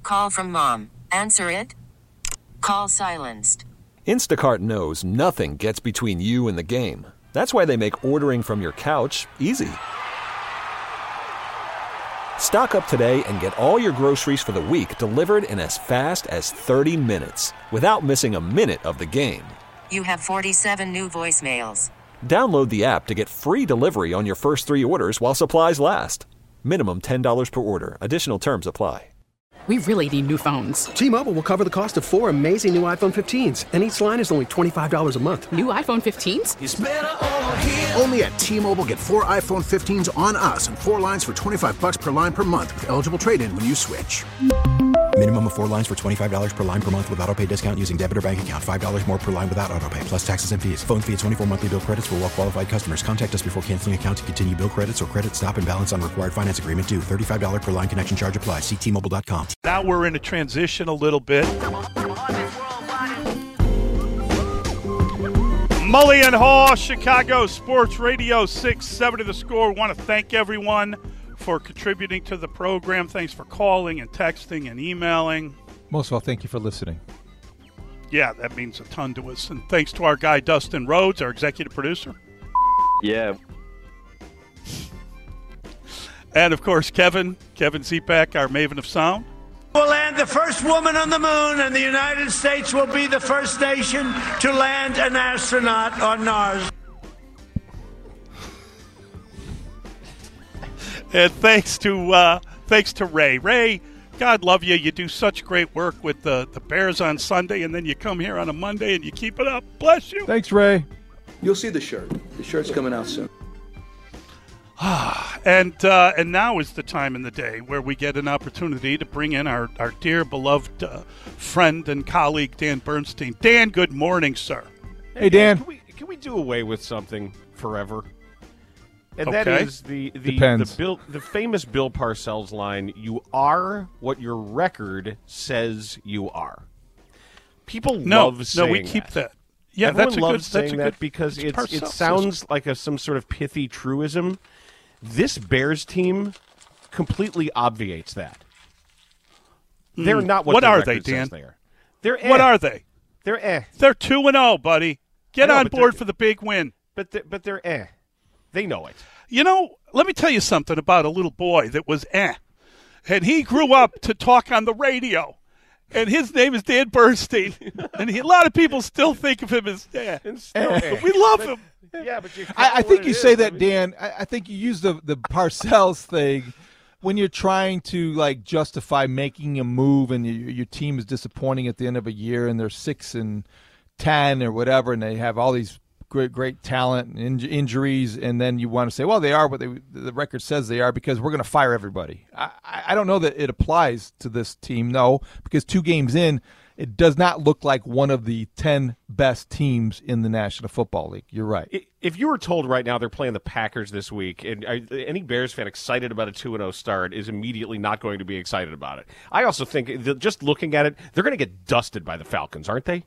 Call from mom. Answer it. Call silenced. Instacart knows nothing gets between you and the game. That's why they make ordering from your couch easy. Stock up today and get all your groceries for the week delivered in as fast as 30 minutes without missing a minute of the game. You have 47 new voicemails. Download the app to get free delivery on your first 3 orders while supplies last. Minimum $10 per order. Additional terms apply. We really need new phones. T-Mobile will cover the cost of 4 amazing new iPhone 15s, and each line is only $25 a month. New iPhone 15s? It's better over here. Only at T-Mobile, get 4 iPhone 15s on us and 4 lines for $25 per line per month with eligible trade-in when you switch. Minimum of 4 lines for $25 per line per month with autopay discount using debit or bank account. $5 more per line without autopay, plus taxes and fees. Phone fee at 24 monthly bill credits for well-qualified customers. Contact us before canceling account to continue bill credits or credit stop and balance on required finance agreement due. $35 per line connection charge applies. See T-Mobile.com. Now we're in a transition a little bit. Mully and Haw, Chicago Sports Radio 670 The Score. Want to thank everyone for contributing to the program. Thanks for calling and texting and emailing. Most of all, thank you for listening. Yeah, that means a ton to us. And thanks to our guy, Dustin Rhodes, our executive producer. Yeah. And, of course, Kevin Zepak, our maven of sound. We'll land the first woman on the moon, and the United States will be the first nation to land an astronaut on Mars. And thanks to Ray. Ray, God love you. You do such great work with the Bears on Sunday, and then you come here on a Monday and you keep it up. Bless you. Thanks, Ray. You'll see the shirt. The shirt's coming out soon. And now is the time in the day where we get an opportunity to bring in our dear, beloved friend and colleague, Dan Bernstein. Dan, good morning, sir. Hey, Dan. Can we do away with something forever? And Okay. that is the famous Bill Parcells line, "You are what your record says you are." People love saying No, we keep that. Yeah, Everyone that's loves saying that because it sounds like some sort of pithy truism. This Bears team completely obviates that. They're not what are their they, record Dan? says they are. They're What are they? They're They're 2-0, buddy. Get on board for the big win. But they're They know it. You know, let me tell you something about a little boy that was and he grew up to talk on the radio. And his name is Dan Bernstein. And a lot of people still think of him as But we love him. Yeah, but I think you say that, Dan. I think you use the Parcells thing when you're trying to justify making a move and your team is disappointing at the end of a year and they're 6-10 or whatever, and they have all these great talent and injuries, and then you want to say, well, they are what the record says they are because we're going to fire everybody. I don't know that it applies to this team, no, because 2 games in, it does not look like one of the 10 best teams in the National Football League. You're right. If you were told right now they're playing the Packers this week, and any Bears fan excited about a 2-0 start is immediately not going to be excited about it. I also think that just looking at it, they're going to get dusted by the Falcons, aren't they?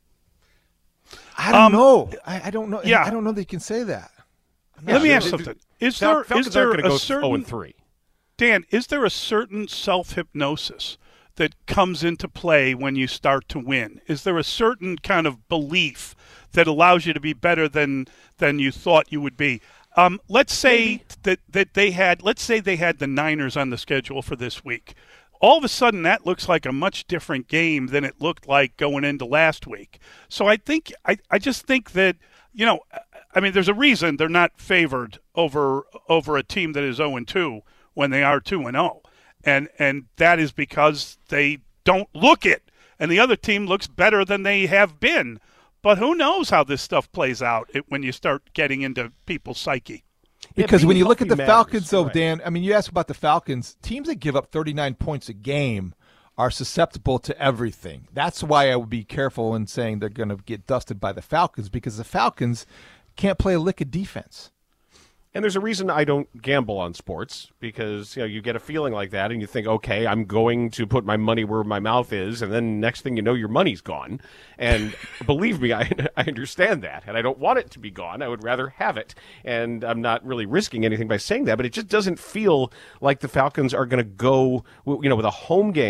I don't know. I don't know. Yeah. I don't know that you can say that. Let me ask something. Is there a certain 0-3? Dan, is there a certain self-hypnosis that comes into play when you start to win? Is there a certain kind of belief that allows you to be better than you thought you would be? Let's say that they had the Niners on the schedule for this week. All of a sudden, that looks like a much different game than it looked like going into last week. So I just think that, there's a reason they're not favored over a team that is 0-2 when they are 2-0. And that is because they don't look it. And the other team looks better than they have been. But who knows how this stuff plays out when you start getting into people's psyche. Because when you look at the Falcons, though, right. Dan, you ask about the Falcons, teams that give up 39 points a game are susceptible to everything. That's why I would be careful in saying they're going to get dusted by the Falcons, because the Falcons can't play a lick of defense. And there's a reason I don't gamble on sports, because you get a feeling like that and you think, okay, I'm going to put my money where my mouth is, and then next thing you know, your money's gone. And believe me, I understand that, and I don't want it to be gone. I would rather have it, and I'm not really risking anything by saying that, but it just doesn't feel like the Falcons are going to go, with a home game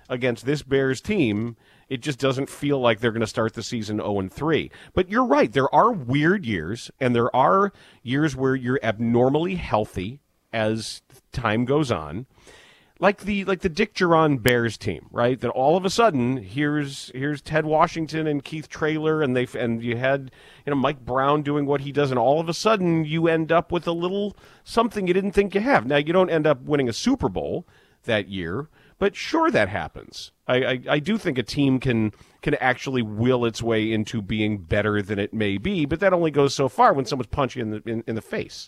against this Bears team, it just doesn't feel like they're going to start the season 0-3. But you're right. There are weird years, and there are years where you're abnormally healthy as time goes on. Like the Dick Duran Bears team, right? That all of a sudden here's Ted Washington and Keith Traylor, and you had Mike Brown doing what he does, and all of a sudden you end up with a little something you didn't think you have. Now you don't end up winning a Super Bowl that year, but sure, that happens. I do think a team can actually will its way into being better than it may be, but that only goes so far when someone's punching you in the face.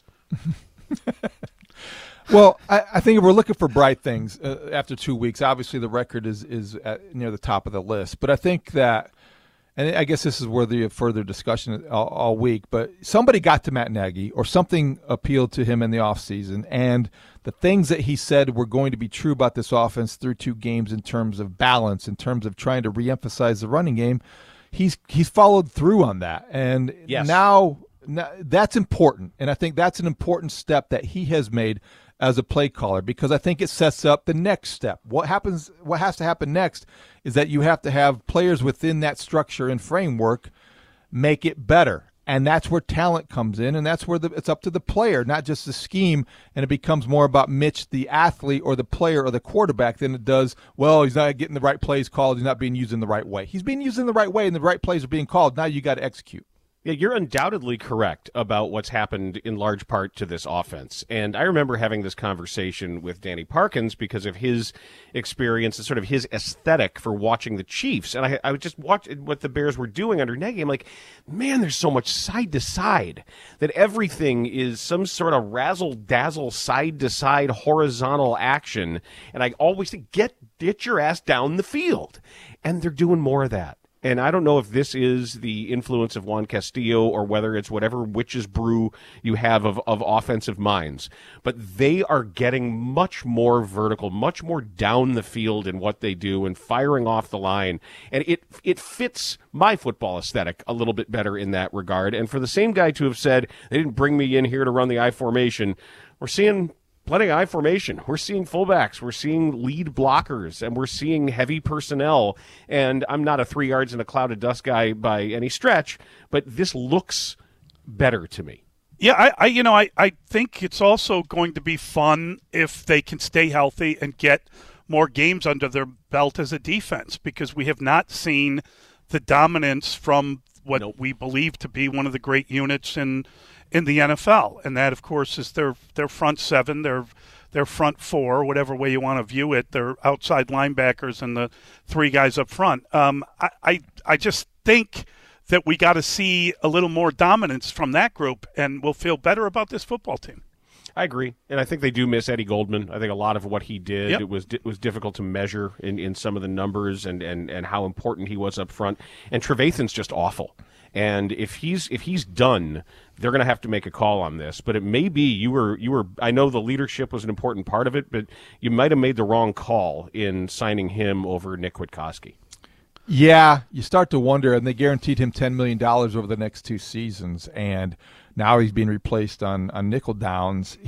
Well, I think if we're looking for bright things after 2 weeks, obviously the record is near the top of the list. But I think that, and I guess this is worthy of further discussion all week, but somebody got to Matt Nagy or something appealed to him in the offseason, and the things that he said were going to be true about this offense through 2 games in terms of balance, in terms of trying to reemphasize the running game, he's followed through on that. And yes. Now that's important, and I think that's an important step that he has made as a play caller, because I think it sets up the next step. What has to happen next is that you have to have players within that structure and framework make it better. And that's where talent comes in, and that's where it's up to the player, not just the scheme, and it becomes more about Mitch, the athlete, or the player, or the quarterback than it does, well, he's not getting the right plays called, he's not being used in the right way. He's being used in the right way, and the right plays are being called. Now you got to execute. Yeah, you're undoubtedly correct about what's happened in large part to this offense. And I remember having this conversation with Danny Parkins because of his experience and sort of his aesthetic for watching the Chiefs. And I would just watch what the Bears were doing under Nagy. I'm like, man, there's so much side to side that everything is some sort of razzle-dazzle side to side horizontal action. And I always think, get your ass down the field. And they're doing more of that. And I don't know if this is the influence of Juan Castillo or whether it's whatever witch's brew you have of offensive minds. But they are getting much more vertical, much more down the field in what they do and firing off the line. And it fits my football aesthetic a little bit better in that regard. And for the same guy to have said, they didn't bring me in here to run the I formation, we're seeing plenty of I formation. We're seeing fullbacks. We're seeing lead blockers, and we're seeing heavy personnel. And I'm not a 3 yards in a cloud of dust guy by any stretch, but this looks better to me. Yeah, I think it's also going to be fun if they can stay healthy and get more games under their belt as a defense, because we have not seen the dominance from what we believe to be one of the great units in the NFL, and that, of course, is their front seven, their front four, whatever way you want to view it, their outside linebackers and the 3 guys up front. I just think that we got to see a little more dominance from that group, and we'll feel better about this football team. I agree, and I think they do miss Eddie Goldman. I think a lot of what he did, Yep. it was difficult to measure in some of the numbers and how important he was up front. And Trevathan's just awful. And if he's done, they're going to have to make a call on this. But it may be you were. I know the leadership was an important part of it, but you might have made the wrong call in signing him over Nick Witkowski. Yeah, you start to wonder, and they guaranteed him $10 million over the next 2 seasons, and now he's being replaced on nickel downs.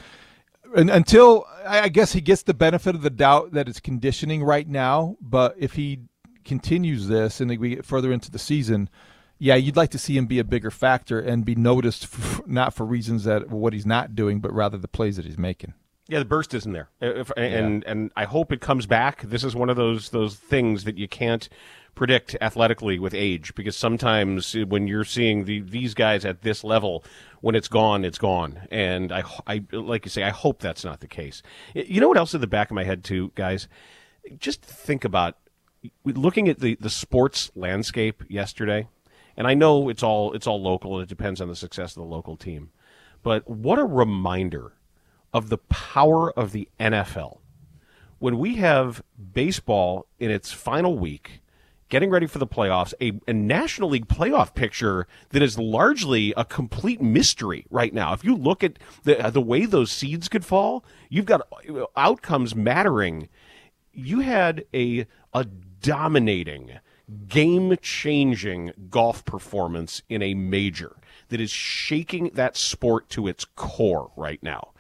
Until I guess he gets the benefit of the doubt that it's conditioning right now, but if he continues this and we get further into the season, yeah, you'd like to see him be a bigger factor and be noticed, not for reasons that what he's not doing, but rather the plays that he's making. Yeah, the burst isn't there, and I hope it comes back. This is one of those things that you can't predict athletically with age, because sometimes when you're seeing these guys at this level, when it's gone, it's gone. And I like you say, I hope that's not the case. You know what else in the back of my head too, guys? Just think about looking at the sports landscape yesterday. And I know it's all local, and it depends on the success of the local team. But what a reminder of the power of the NFL. When we have baseball in its final week, getting ready for the playoffs, a National League playoff picture that is largely a complete mystery right now. If you look at the way those seeds could fall, you've got outcomes mattering. You had a dominating, game-changing golf performance in a major that is shaking that sport to its core right now.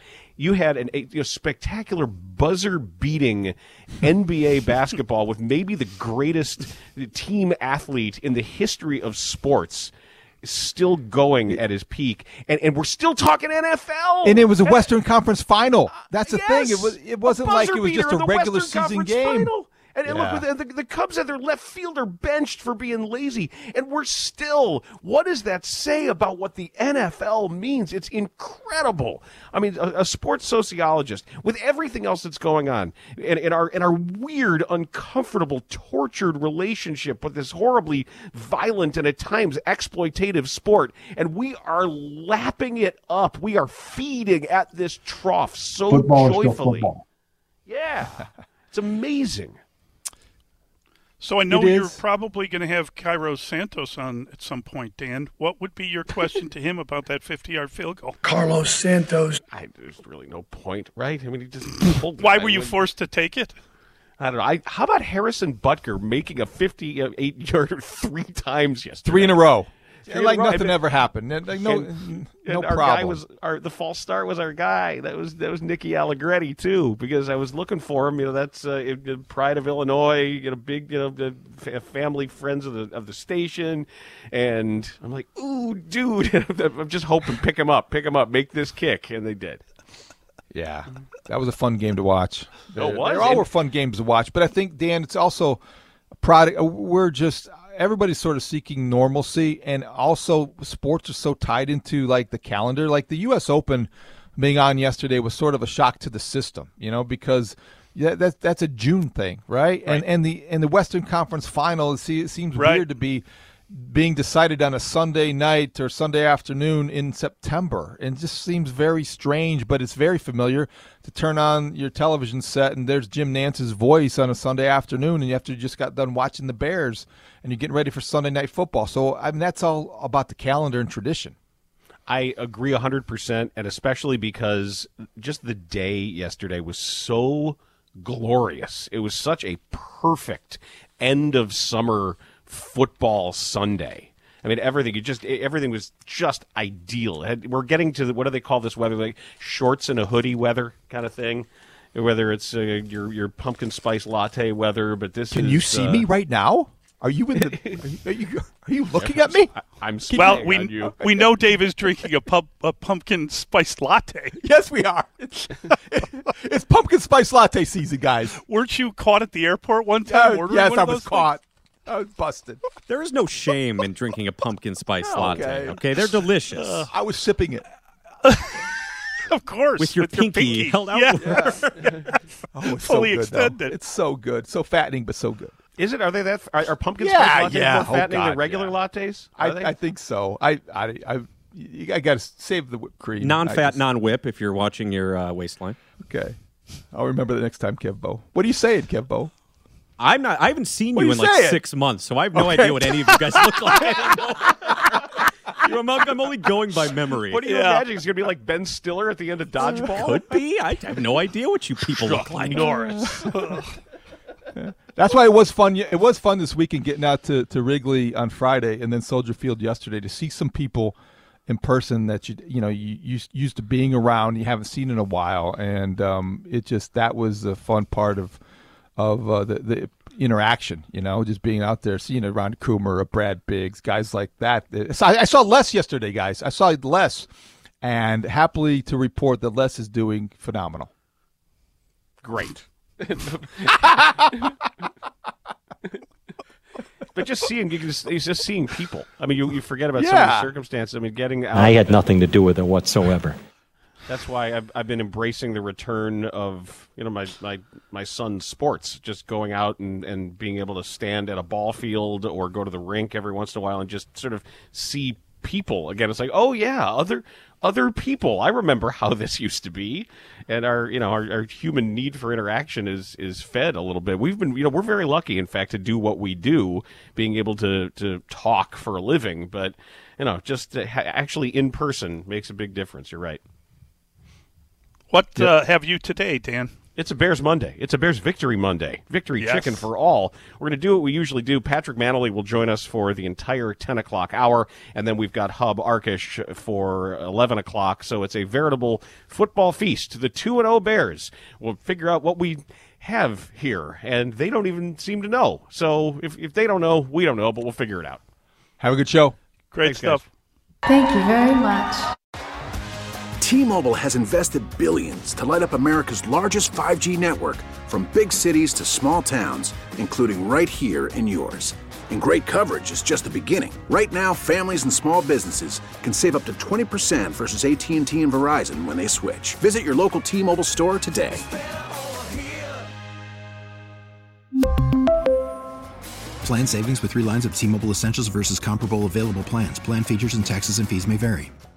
you had a spectacular buzzer-beating NBA basketball with maybe the greatest team athlete in the history of sports still going at his peak, and we're still talking NFL. And it was a Western Conference final. That's the yes, thing. It wasn't like it was just a regular season game. Final. And look, the Cubs had their left fielder benched for being lazy. And we're still, what does that say about what the NFL means? It's incredible. I mean, a sports sociologist, with everything else that's going on, in our weird, uncomfortable, tortured relationship with this horribly violent and at times exploitative sport, and we are lapping it up. We are feeding at this trough so football joyfully. Is still football. Yeah. It's amazing. So I know you're probably going to have Cairo Santos on at some point, Dan. What would be your question to him about that 50-yard field goal? Carlos Santos. There's really no point, right? I mean, he just pulled. Why were you forced to take it? I don't know. How about Harrison Butker making a 58-yarder 3 times yesterday? 3 in a row. Like nothing ever happened. No our problem. Guy the false start was our guy. That was Nicky Allegretti too, because I was looking for him. That's pride of Illinois. Big family friends of the station, and I'm like, ooh, dude, I'm just hoping pick him up, make this kick, and they did. Yeah, that was a fun game to watch. They all were fun games to watch, but I think, Dan, it's also a product. Everybody's sort of seeking normalcy, and also sports are so tied into like the calendar. Like the U.S. Open being on yesterday was sort of a shock to the system, because that's a June thing, right? And the Western Conference Final, it seems weird to be being decided on a Sunday night or Sunday afternoon in September. And it just seems very strange, but it's very familiar to turn on your television set and there's Jim Nance's voice on a Sunday afternoon, and you just got done watching the Bears and you're getting ready for Sunday Night Football. So I mean, that's all about the calendar and tradition. I agree 100%, and especially because just the day yesterday was so glorious. It was such a perfect end of summer football Sunday. I mean, everything was just ideal. We're getting to what do they call this weather? Like shorts and a hoodie weather kind of thing. Whether it's your pumpkin spice latte weather, but this Can you see me right now? Are you in the? Are you looking at me? I'm on you. We know Dave is drinking a pumpkin spice latte. Yes, we are. It's pumpkin spice latte season, guys. Weren't you caught at the airport one time? Yes, I was caught. I was busted. There is no shame in drinking a pumpkin spice latte. Okay, they're delicious. I was sipping it. Of course, with your pinky held out. Yeah. Oh, it's fully so good, extended. Though. It's so good, so fattening, but so good. Is it? Are they that? Are pumpkin spice lattes more fattening than regular lattes? I think so. I got to save the whipped cream. Non-fat, non-whip. If you're watching your waistline. Okay, I'll remember the next time, Kevbo. What are you saying, Kevbo? I haven't seen you in like 6 months, so I have no idea what any of you guys look like. I'm only going by memory. What do you imagine? He's going to be like Ben Stiller at the end of Dodgeball? Could be. I have no idea what you people look like. Norris. That's why it was fun. It was fun this weekend getting out to Wrigley on Friday and then Soldier Field yesterday to see some people in person that you used to being around, you haven't seen in a while, and that was the fun part of the interaction, just being out there, seeing around Coomer, Brad Biggs, guys like that. I saw Les yesterday, guys. I saw Les, and happily to report that Les is doing phenomenal. Great. But just seeing, he's just seeing people. I mean, you forget about some of the circumstances. I mean, getting out. I had nothing to do with it whatsoever. That's why I've been embracing the return of my son's sports, just going out and being able to stand at a ball field or go to the rink every once in a while and just sort of see people again. It's like, oh yeah, other people. I remember how this used to be, and our human need for interaction is fed a little bit. We've been we're very lucky, in fact, to do what we do, being able to talk for a living. But just actually in person makes a big difference. You're right. What have you today, Dan? It's a Bears Monday. It's a Bears Victory Monday. Victory Yes. chicken for all. We're going to do what we usually do. Patrick Manley will join us for the entire 10 o'clock hour, and then we've got Hub Arkish for 11 o'clock. So it's a veritable football feast. The 2-0 Bears will figure out what we have here, and they don't even seem to know. So if they don't know, we don't know, but we'll figure it out. Have a good show. Great Thanks, stuff. guys. Thank you very much. T-Mobile has invested billions to light up America's largest 5G network, from big cities to small towns, including right here in yours. And great coverage is just the beginning. Right now, families and small businesses can save up to 20% versus AT&T and Verizon when they switch. Visit your local T-Mobile store today. Plan savings with 3 lines of T-Mobile Essentials versus comparable available plans. Plan features and taxes and fees may vary.